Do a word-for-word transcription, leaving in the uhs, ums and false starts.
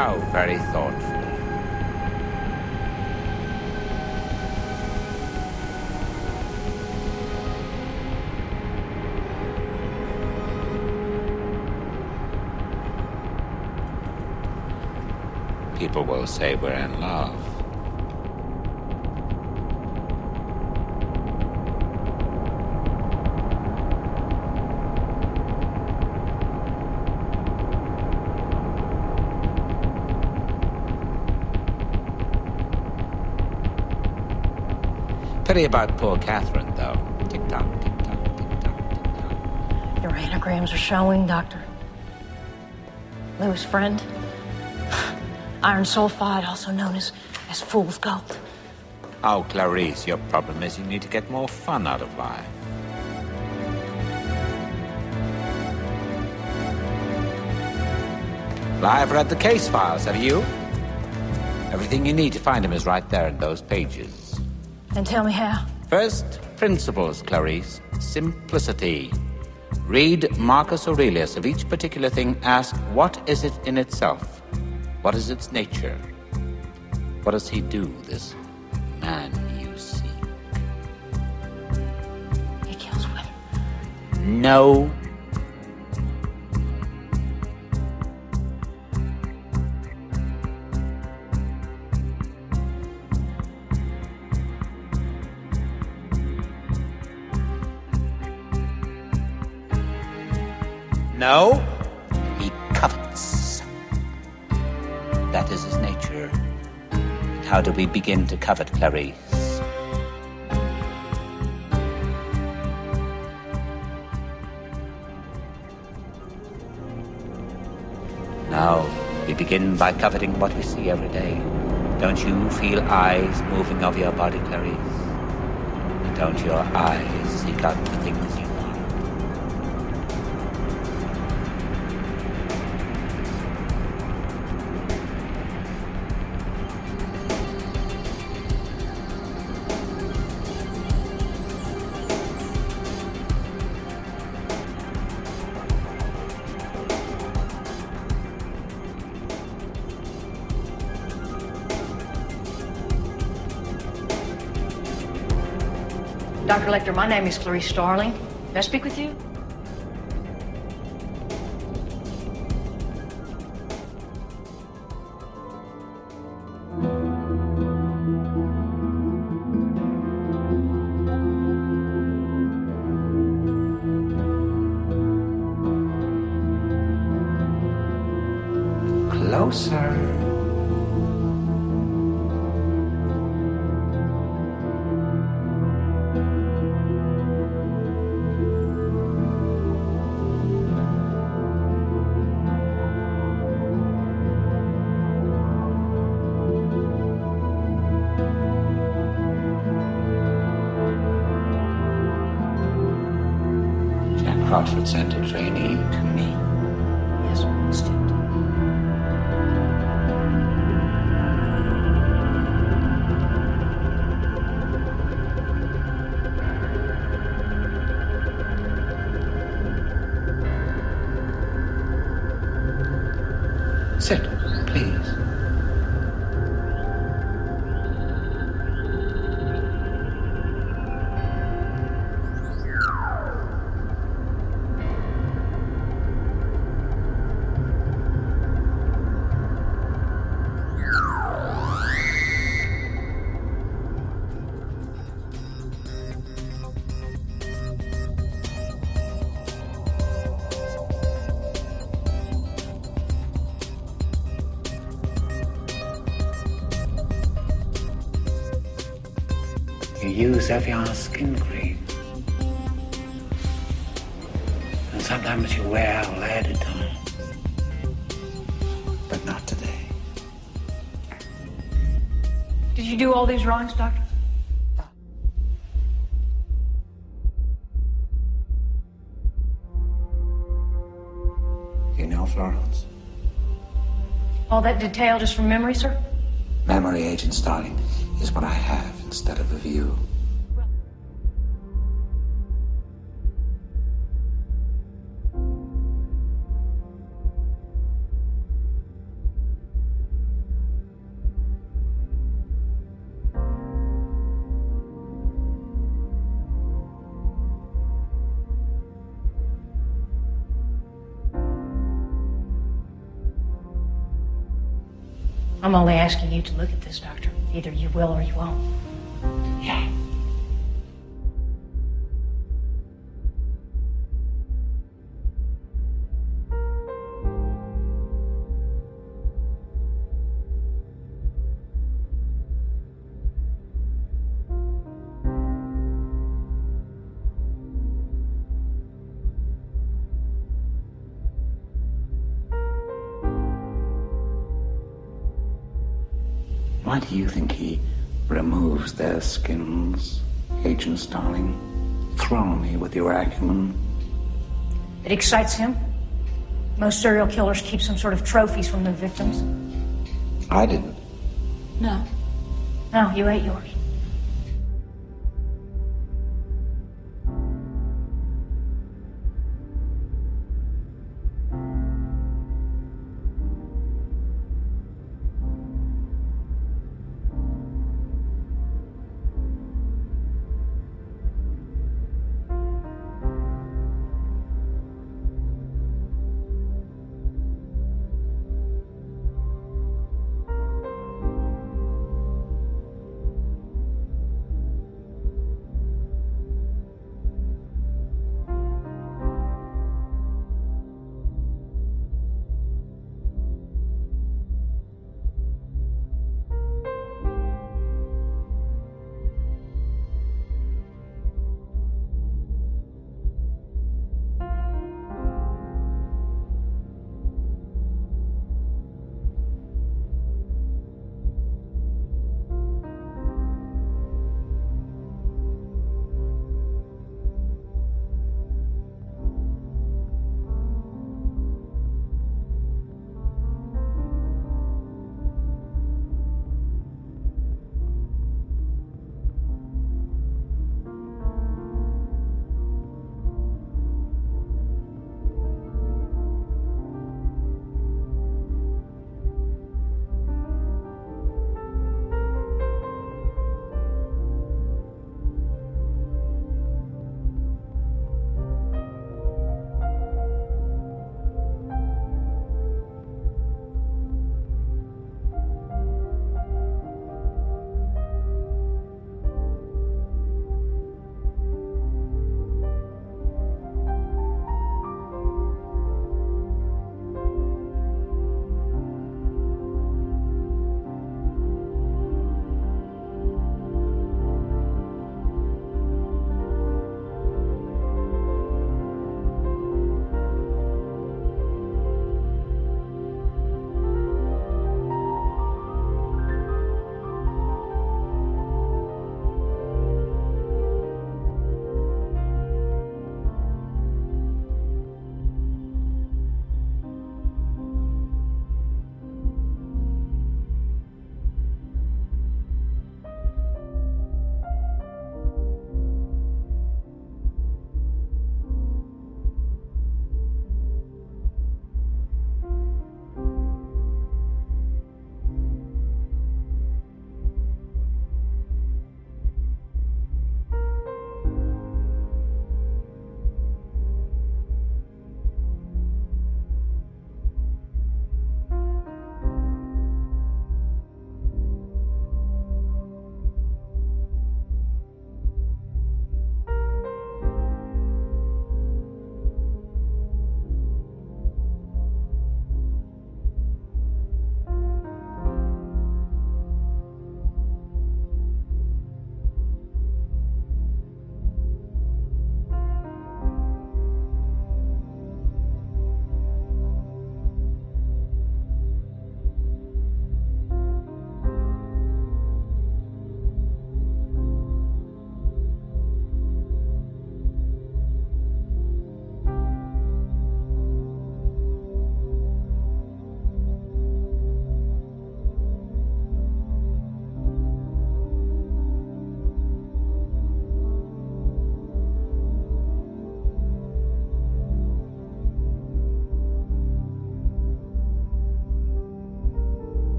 How very thoughtful. People will say we're in love. Pity about poor Catherine, though. Tick-tock, tick-tock, tick-tock, tick-tock. Your anagrams are showing, Doctor. Lou's friend. Iron sulfide, also known as, as fool's gold. Oh, Clarice, your problem is you need to get more fun out of life. Well, I've read the case files, have you? Everything you need to find him is right there in those pages. And tell me how. First, principles, Clarice. Simplicity. Read Marcus Aurelius. Of each particular thing, ask, what is it in itself? What is its nature? What does he do, this man you seek? He kills women. No. No, he covets. That is his nature. And how do we begin to covet, Clarice? Now, we begin by coveting what we see every day. Don't you feel eyes moving over your body, Clarice? And don't your eyes seek out the things you want? Doctor Lecter, my name is Clarice Starling. May I speak with you? Closer. Crawford sent a trainee to me. Yes, understood. Sit, please. You use Evian skin cream. And sometimes you wear Lauderdale. But not today. Did you do all these drawings, Doctor? You know Florence? All that detail just from memory, sir? Memory, Agent Starling, is what I have instead of a view. I'm only asking you to look at this, Doctor. Either you will or you won't. Yeah. Why do you think he removes their skins, Agent Starling? Thrill me with your acumen. It excites him. Most serial killers keep some sort of trophies from their victims. I didn't. No. No, you ate yours.